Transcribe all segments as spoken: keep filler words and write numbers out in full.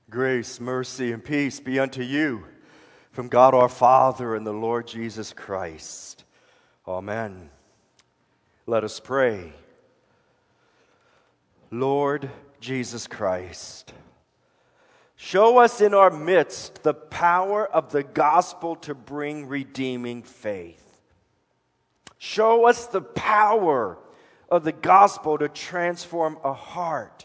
Grace, mercy, and peace be unto you from God our Father and the Lord Jesus Christ. Amen. Let us pray. Lord Jesus Christ, show us in our midst the power of the gospel to bring redeeming faith. Show us the power of the gospel to transform a heart.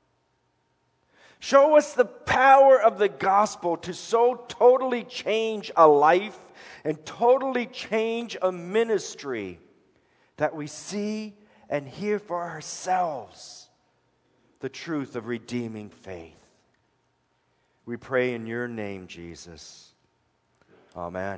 Show us the power of the gospel to so totally change a life and totally change a ministry that we see and hear for ourselves the truth of redeeming faith. We pray in your name, Jesus. Amen.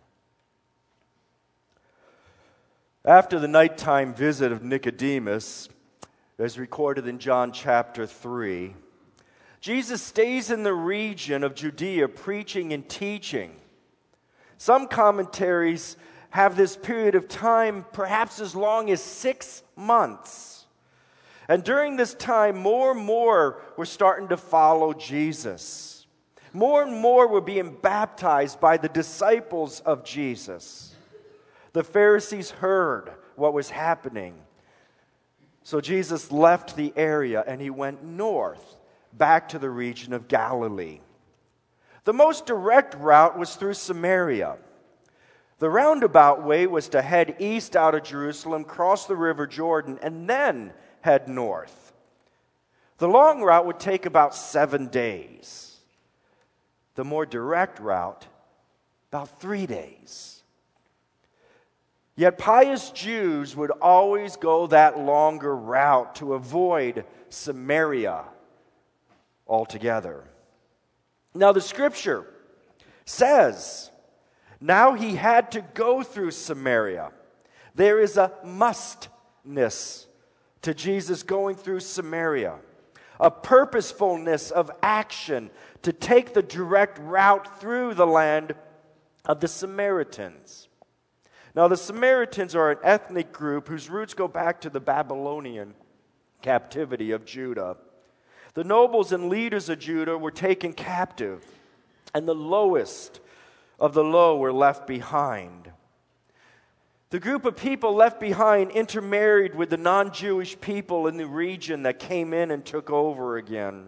After the nighttime visit of Nicodemus, as recorded in John chapter three, Jesus stays in the region of Judea preaching and teaching. Some commentaries have this period of time perhaps as long as six months. And during this time, more and more were starting to follow Jesus. More and more were being baptized by the disciples of Jesus. The Pharisees heard what was happening. So Jesus left the area and he went north, back to the region of Galilee. The most direct route was through Samaria. The roundabout way was to head east out of Jerusalem, cross the river Jordan, and then head north. The long route would take about seven days. The more direct route, about three days. Yet pious Jews would always go that longer route to avoid Samaria altogether. Now the scripture says, now he had to go through Samaria. There is a mustness to Jesus going through Samaria, a purposefulness of action to take the direct route through the land of the Samaritans. Now the Samaritans are an ethnic group whose roots go back to the Babylonian captivity of Judah. The nobles and leaders of Judah were taken captive, and the lowest of the low were left behind. The group of people left behind intermarried with the non-Jewish people in the region that came in and took over again.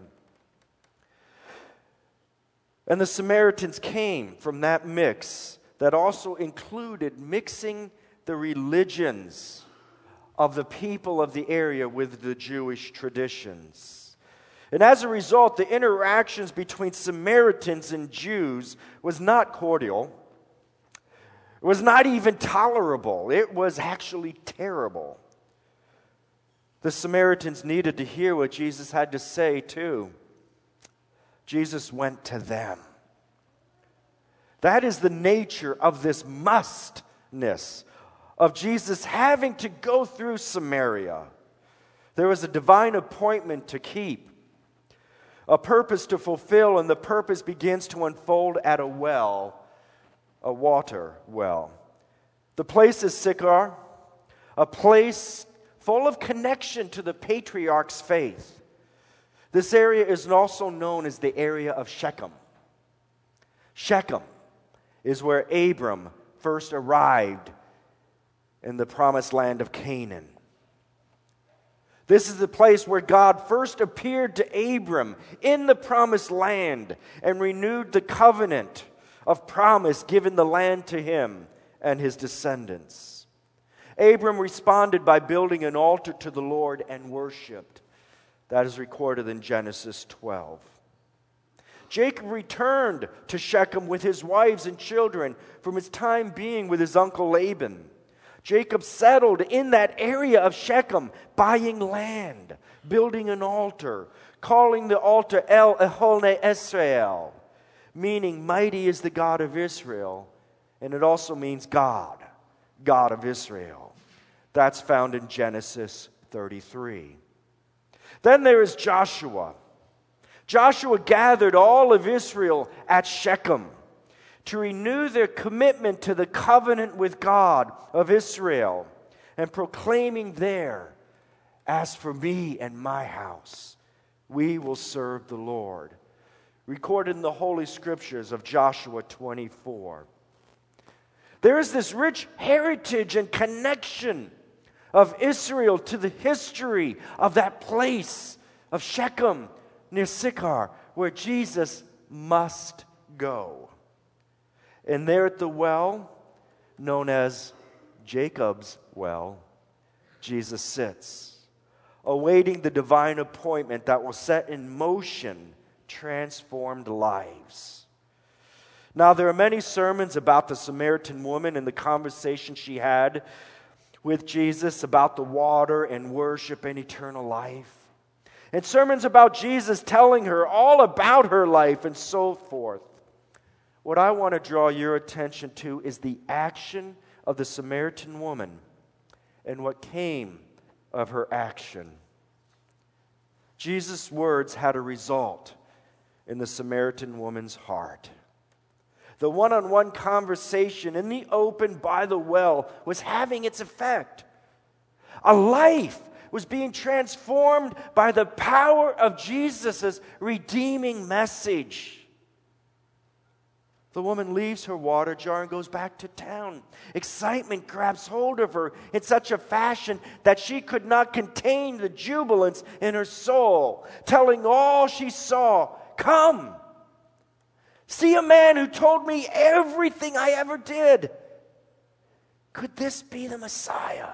And the Samaritans came from that mix that also included mixing the religions of the people of the area with the Jewish traditions. And as a result, the interactions between Samaritans and Jews was not cordial. It was not even tolerable. It was actually terrible. The Samaritans needed to hear what Jesus had to say too. Jesus went to them. That is the nature of this mustness of Jesus having to go through Samaria. There was a divine appointment to keep, a purpose to fulfill, and the purpose begins to unfold at a well, a water well. The place is Sychar, a place full of connection to the patriarch's faith. This area is also known as the area of Shechem. Shechem is where Abram first arrived in the promised land of Canaan. This is the place where God first appeared to Abram in the promised land and renewed the covenant of promise, giving the land to him and his descendants. Abram responded by building an altar to the Lord and worshiped. That is recorded in Genesis twelve. Jacob returned to Shechem with his wives and children from his time being with his uncle Laban. Jacob settled in that area of Shechem, buying land, building an altar, calling the altar El Eholne Israel, meaning mighty is the God of Israel, and it also means God, God of Israel. That's found in Genesis thirty-three. Then there is Joshua. Joshua gathered all of Israel at Shechem to renew their commitment to the covenant with God of Israel and proclaiming there, as for me and my house, we will serve the Lord. recorded in the Holy Scriptures of Joshua twenty-four. There is this rich heritage and connection of Israel to the history of that place of Shechem near Sychar, where Jesus must go. And there at the well, known as Jacob's well, Jesus sits, awaiting the divine appointment that will set in motion transformed lives. Now, there are many sermons about the Samaritan woman and the conversation she had with Jesus about the water and worship and eternal life. And sermons about Jesus telling her all about her life and so forth. What I want to draw your attention to is the action of the Samaritan woman and what came of her action. Jesus' words had a result in the Samaritan woman's heart. The one-on-one conversation in the open by the well was having its effect. A life was being transformed by the power of Jesus' redeeming message. The woman leaves her water jar and goes back to town. Excitement grabs hold of her in such a fashion that she could not contain the jubilance in her soul, telling all she saw, "Come, see a man who told me everything I ever did. Could this be the Messiah?"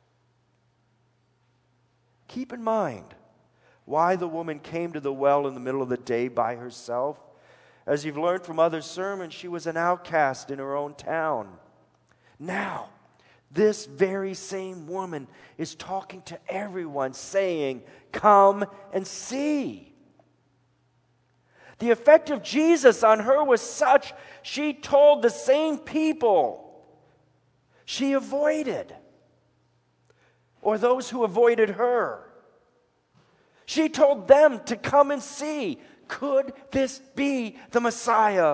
Keep in mind why the woman came to the well in the middle of the day by herself. As you've learned from other sermons, she was an outcast in her own town. Now, this very same woman is talking to everyone, saying, "Come and see." The effect of Jesus on her was such, she told the same people she avoided, or those who avoided her. She told them to come and see. Could this be the Messiah?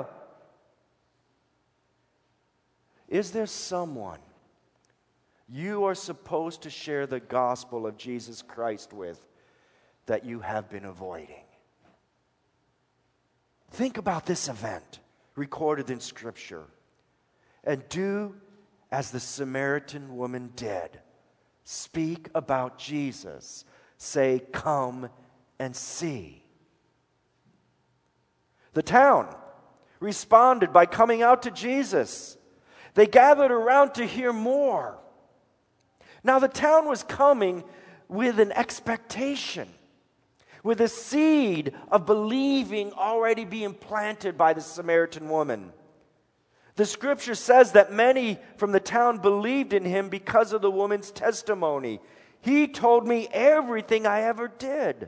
Is there someone you are supposed to share the gospel of Jesus Christ with that you have been avoiding? Think about this event recorded in Scripture and do as the Samaritan woman did. Speak about Jesus. Say, "Come and see." The town responded by coming out to Jesus. They gathered around to hear more. Now the town was coming with an expectation, with a seed of believing already being planted by the Samaritan woman. The Scripture says that many from the town believed in him because of the woman's testimony. "He told me everything I ever did."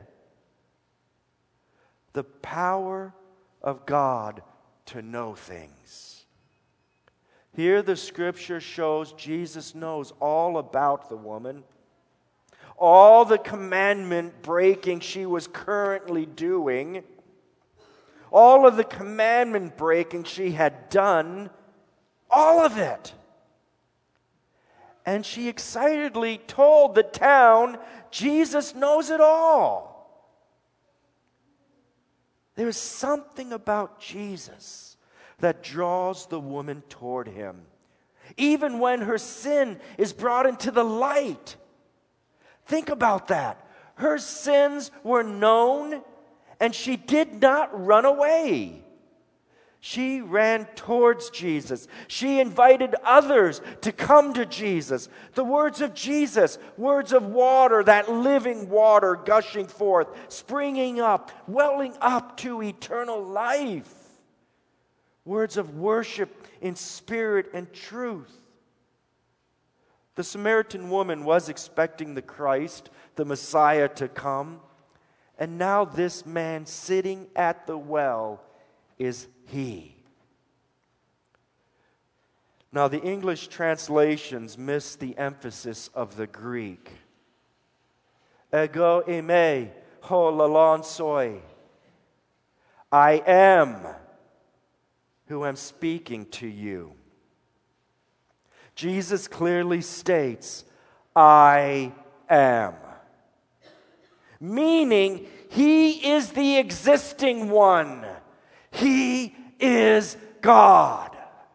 The power of God to know things. Here the Scripture shows Jesus knows all about the woman, all the commandment breaking she was currently doing, all of the commandment breaking she had done, all of it. And she excitedly told the town, Jesus knows it all. There is something about Jesus that draws the woman toward him, even when her sin is brought into the light. Think about that. Her sins were known, and she did not run away. She ran towards Jesus. She invited others to come to Jesus. The words of Jesus, words of water, that living water gushing forth, springing up, welling up to eternal life. Words of worship in spirit and truth. The Samaritan woman was expecting the Christ, the Messiah, to come. And now this man sitting at the well is he. Now the English translations miss the emphasis of the Greek. Ego eime ho lalon soi. I am who am speaking to you. Jesus clearly states, I am. Meaning, he is the existing one. He is God.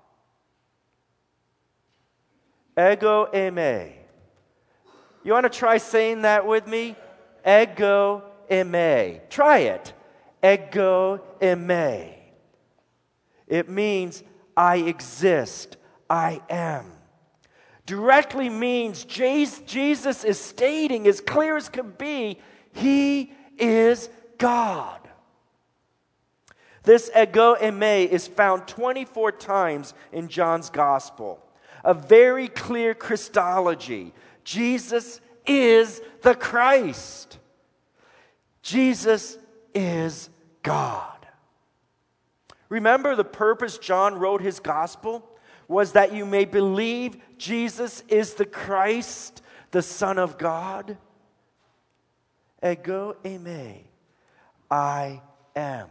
Ego eimi. You want to try saying that with me? Ego eimi. Try it. Ego eimi. It means I exist. I am. Directly means Jesus is stating as clear as can be, He is God. This ego eimi is found twenty-four times in John's Gospel. A very clear Christology. Jesus is the Christ. Jesus is God. Remember, the purpose John wrote his Gospel was that you may believe Jesus is the Christ, the Son of God. Ego eimi. I am.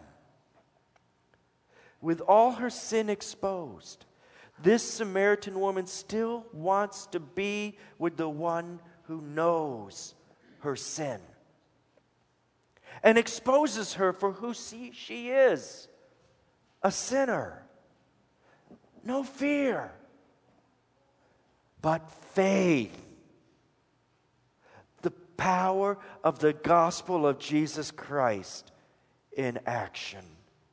With all her sin exposed, this Samaritan woman still wants to be with the one who knows her sin and exposes her for who she is, a sinner. No fear, but faith. The power of the gospel of Jesus Christ in action.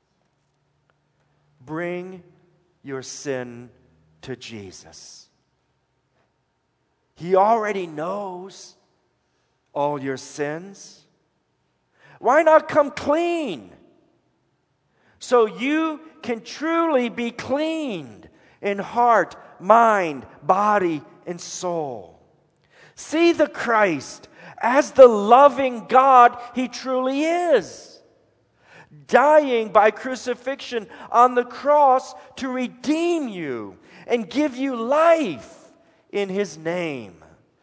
Bring your sin to Jesus. He already knows all your sins. Why not come clean? So you can truly be cleaned in heart, mind, body, and soul. See the Christ as the loving God He truly is, dying by crucifixion on the cross to redeem you and give you life in His name.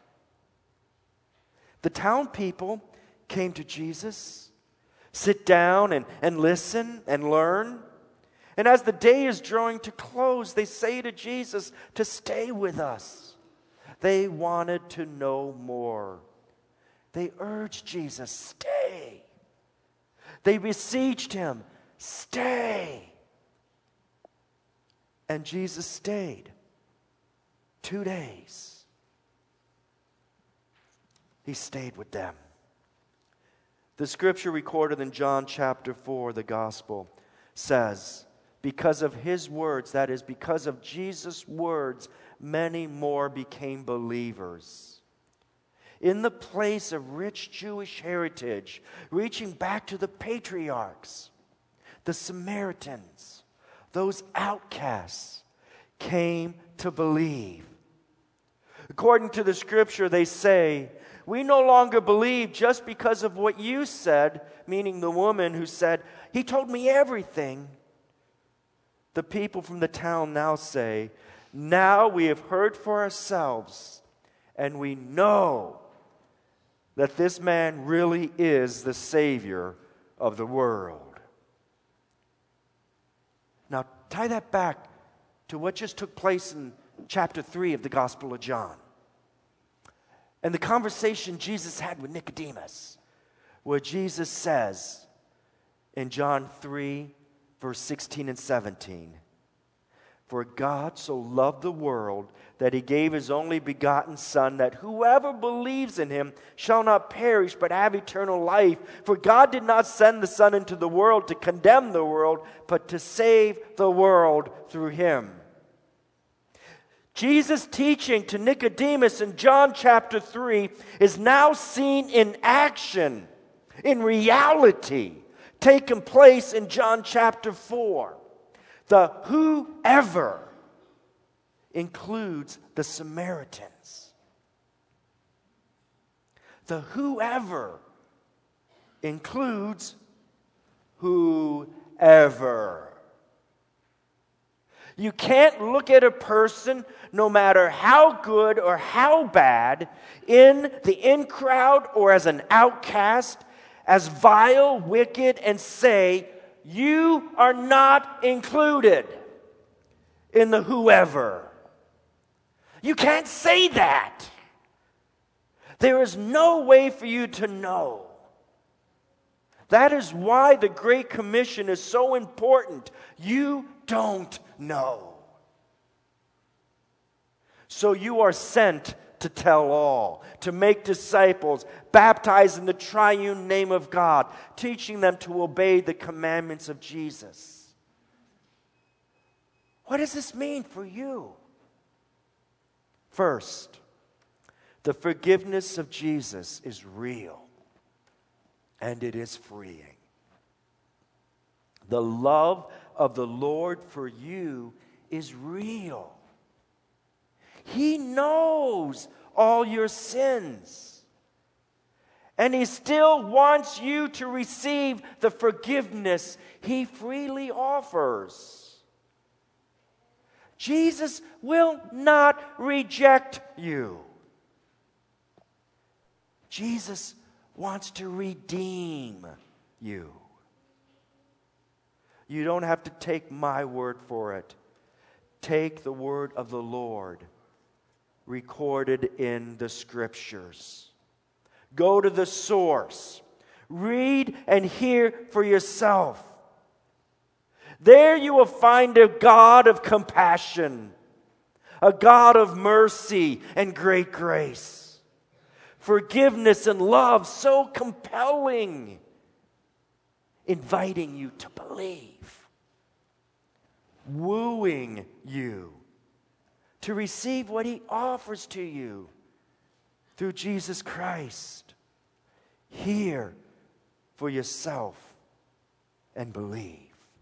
The town people came to Jesus, sit down and, and listen and learn. And as the day is drawing to close, they say to Jesus to stay with us. They wanted to know more. They urged Jesus, stay. They besieged Him, stay. And Jesus stayed two days. He stayed with them. The scripture recorded in John chapter four, the gospel, says, because of His words, that is, because of Jesus' words, many more became believers. In the place of rich Jewish heritage, reaching back to the patriarchs, the Samaritans, those outcasts came to believe. According to the scripture, they say, we no longer believe just because of what you said, meaning the woman who said, He told me everything. The people from the town now say, now we have heard for ourselves, and we know that this man really is the Savior of the world. Now, tie that back to what just took place in chapter three of the Gospel of John. And the conversation Jesus had with Nicodemus, where Jesus says in John three, verse sixteen and seventeen, for God so loved the world that He gave His only begotten Son, that whoever believes in Him shall not perish but have eternal life. For God did not send the Son into the world to condemn the world, but to save the world through Him. Jesus' teaching to Nicodemus in John chapter three is now seen in action, in reality, taking place in John chapter four. The whoever includes the Samaritans. The whoever includes whoever. You can't look at a person, no matter how good or how bad, in the in crowd or as an outcast, as vile, wicked, and say, you are not included in the whoever. You can't say that. There is no way for you to know That is why the Great Commission is so important. You don't know. So you are sent to tell all, to make disciples, baptize in the triune name of God, teaching them to obey the commandments of Jesus. What does this mean for you? First, the forgiveness of Jesus is real, and it is freeing. The love of the Lord for you is real. He knows all your sins. And He still wants you to receive the forgiveness He freely offers. Jesus will not reject you. Jesus wants to redeem you. You don't have to take my word for it. Take the word of the Lord recorded in the Scriptures. Go to the source. Read and hear for yourself. There you will find a God of compassion, a God of mercy and great grace, forgiveness and love so compelling, inviting you to believe, wooing you to receive what He offers to you through Jesus Christ. Hear for yourself and believe.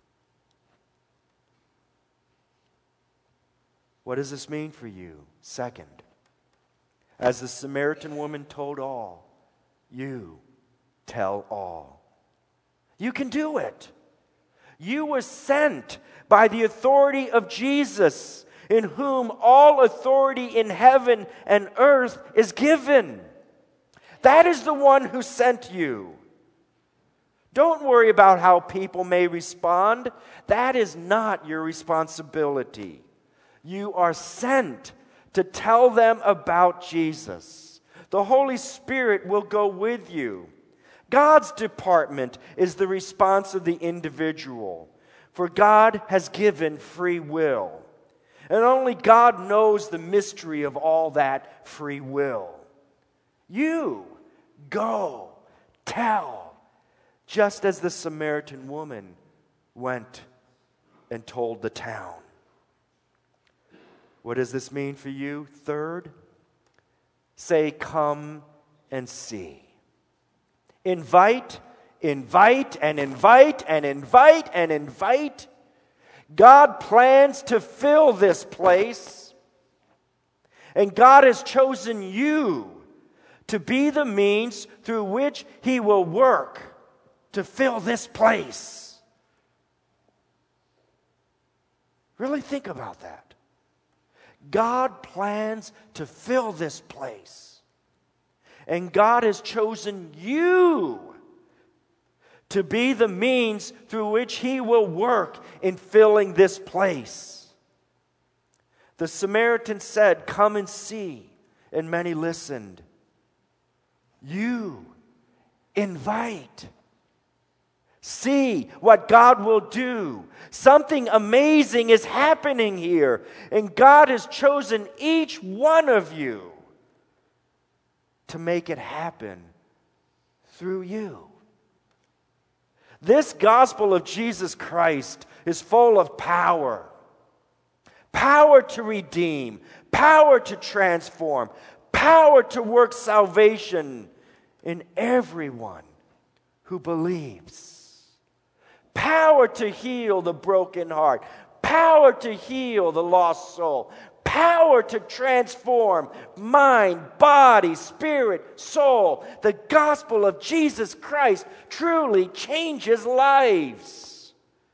What does this mean for you? Second, as the Samaritan woman told all, you tell all. You can do it. You were sent by the authority of Jesus, in whom all authority in heaven and earth is given. That is the one who sent you. Don't worry about how people may respond. That is not your responsibility. You are sent to tell them about Jesus. The Holy Spirit will go with you. God's department is the response of the individual, for God has given free will. And only God knows the mystery of all that free will. You go, tell, just as the Samaritan woman went and told the town. What does this mean for you? Third, say, come and see. Invite, invite, and invite, and invite, and invite. God plans to fill this place, and God has chosen you to be the means through which He will work to fill this place. Really think about that. God plans to fill this place, and God has chosen you to be the means through which He will work in filling this place. The Samaritan said, come and see, and many listened. You invite. See what God will do. Something amazing is happening here, and God has chosen each one of you to make it happen through you. This gospel of Jesus Christ is full of power. Power to redeem, power to transform, power to work salvation in everyone who believes. Power to heal the broken heart, power to heal the lost soul, power to transform mind, body, spirit, soul. The gospel of Jesus Christ truly changes lives.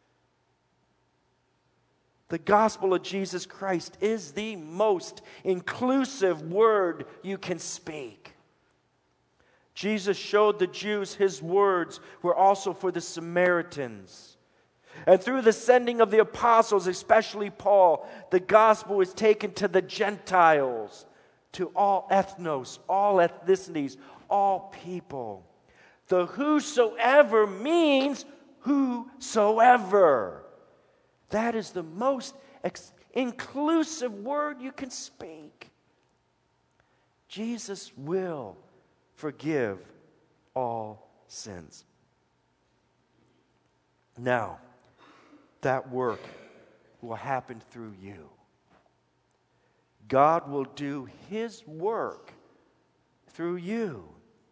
The gospel of Jesus Christ is the most inclusive word you can speak. Jesus showed the Jews His words were also for the Samaritans. And through the sending of the apostles, especially Paul, the gospel is taken to the Gentiles, to all ethnos, all ethnicities, all people. The whosoever means whosoever. That is the most ex- inclusive word you can speak. Jesus will forgive all sins. Now, that work will happen through you. God will do His work through you.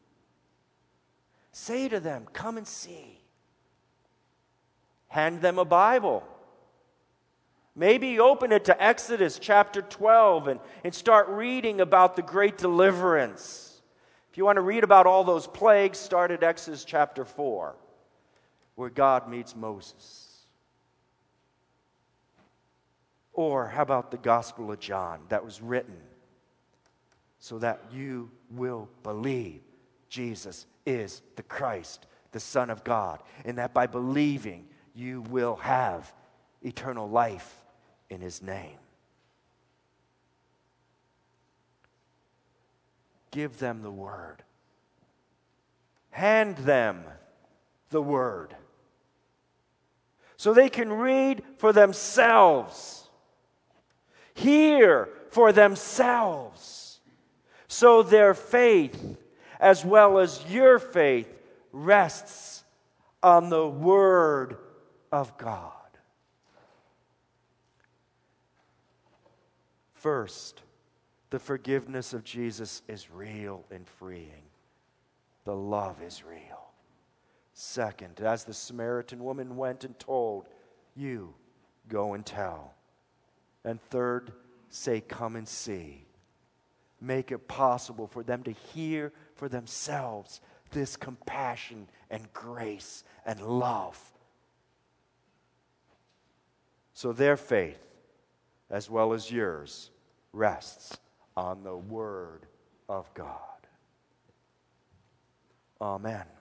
Say to them, come and see. Hand them a Bible. Maybe open it to Exodus chapter twelve and, and start reading about the great deliverance. If you want to read about all those plagues, start at Exodus chapter four, where God meets Moses. Or how about the Gospel of John that was written so that you will believe Jesus is the Christ, the Son of God, and that by believing you will have eternal life in His name. Give them the Word. Hand them the Word so they can read for themselves, hear for themselves, so their faith, as well as your faith, rests on the Word of God. First, the forgiveness of Jesus is real and freeing. The love is real. Second, as the Samaritan woman went and told, you go and tell. And third, say, come and see. Make it possible for them to hear for themselves this compassion and grace and love. So their faith, as well as yours, rests on the Word of God. Amen.